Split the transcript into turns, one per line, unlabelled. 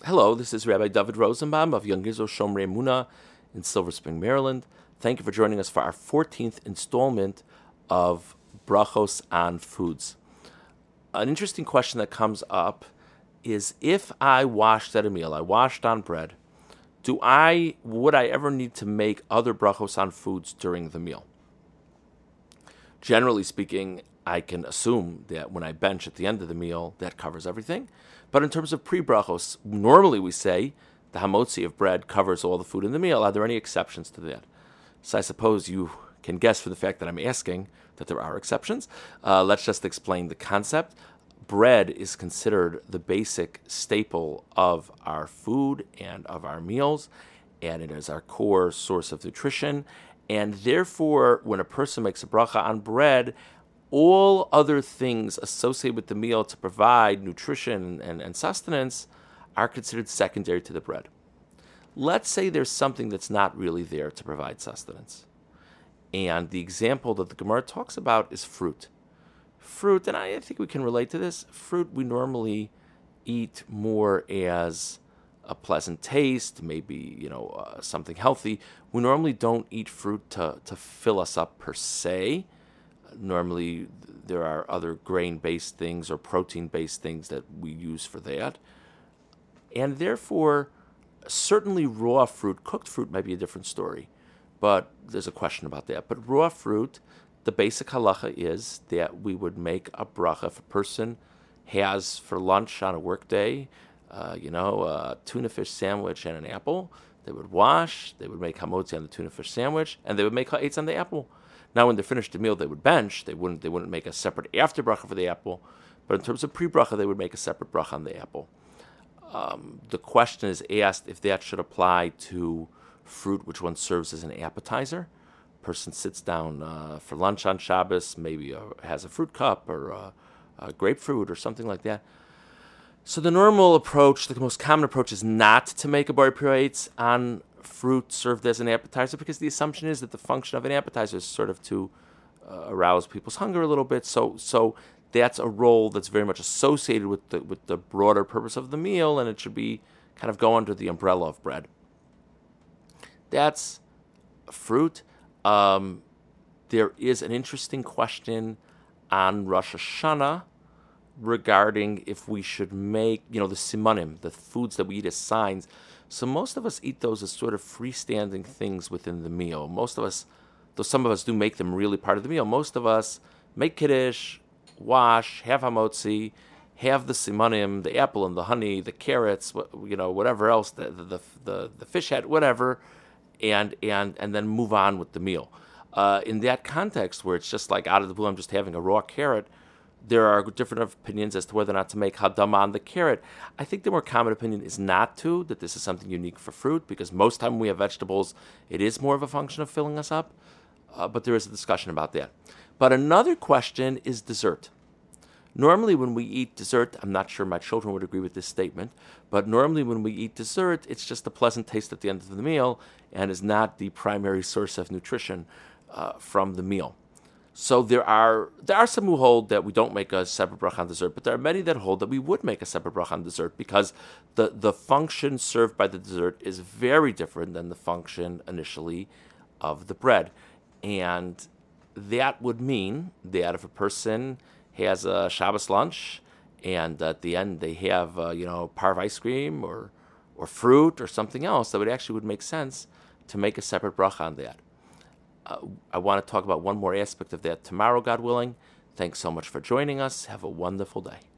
Hello, this is Rabbi David Rosenbaum of Young Israel Shomrei Emunah in Silver Spring, Maryland. Thank you for joining us for our 14th installment of Brachos on Foods. An interesting question that comes up is, if I washed at a meal, I washed on bread, would I ever need to make other brachos on foods during the meal? Generally speaking, I can assume that when I bench at the end of the meal, that covers everything. But in terms of pre-brachos, normally we say the hamotzi of bread covers all the food in the meal. Are there any exceptions to that? So I suppose you can guess from the fact that I'm asking that there are exceptions. Let's just explain the concept. Bread is considered the basic staple of our food and of our meals, and it is our core source of nutrition. And therefore, when a person makes a bracha on bread, all other things associated with the meal to provide nutrition and sustenance are considered secondary to the bread. Let's say there's something that's not really there to provide sustenance. And the example that the Gemara talks about is fruit. Fruit, and I think we can relate to this, fruit we normally eat more as a pleasant taste, maybe, something healthy. We normally don't eat fruit to fill us up per se. Normally, there are other grain-based things or protein-based things that we use for that. And therefore, certainly raw fruit, cooked fruit might be a different story, but there's a question about that. But raw fruit, the basic halacha is that we would make a bracha if a person has for lunch on a work day, a tuna fish sandwich and an apple. They would wash, they would make hamotzi on the tuna fish sandwich, and they would make ha'etz on the apple. Now, when they finished the meal, they would bench. They wouldn't make a separate after bracha for the apple, but in terms of pre-bracha, they would make a separate bracha on the apple. The question is asked if that should apply to fruit which one serves as an appetizer. Person sits down for lunch on Shabbos, maybe has a fruit cup or a grapefruit or something like that. So the normal approach, the most common approach, is not to make a bar priyates on fruit served as an appetizer, because the assumption is that the function of an appetizer is sort of to arouse people's hunger a little bit. So that's a role that's very much associated with the broader purpose of the meal, and it should be kind of go under the umbrella of bread. That's fruit. There is an interesting question on Rosh Hashanah regarding if we should make, the simanim, the foods that we eat as signs. So most of us eat those as sort of freestanding things within the meal. Most of us, though some of us do make them really part of the meal, most of us make kiddush, wash, have hamotzi, have the simanim, the apple and the honey, the carrots, whatever else, the fish head, whatever, and then move on with the meal. In that context, where it's just like out of the blue, I'm just having a raw carrot, there are different opinions as to whether or not to make hadama on the carrot. I think the more common opinion is not to, that this is something unique for fruit, because most time when we have vegetables, it is more of a function of filling us up. But there is a discussion about that. But another question is dessert. Normally when we eat dessert, I'm not sure my children would agree with this statement, but normally when we eat dessert, it's just a pleasant taste at the end of the meal and is not the primary source of nutrition from the meal. So there are some who hold that we don't make a separate bracha on dessert, but there are many that hold that we would make a separate bracha on dessert, because the function served by the dessert is very different than the function initially of the bread. And that would mean that if a person has a Shabbos lunch and at the end they have parv ice cream or fruit or something else, that would make sense to make a separate bracha on that. I want to talk about one more aspect of that tomorrow, God willing. Thanks so much for joining us. Have a wonderful day.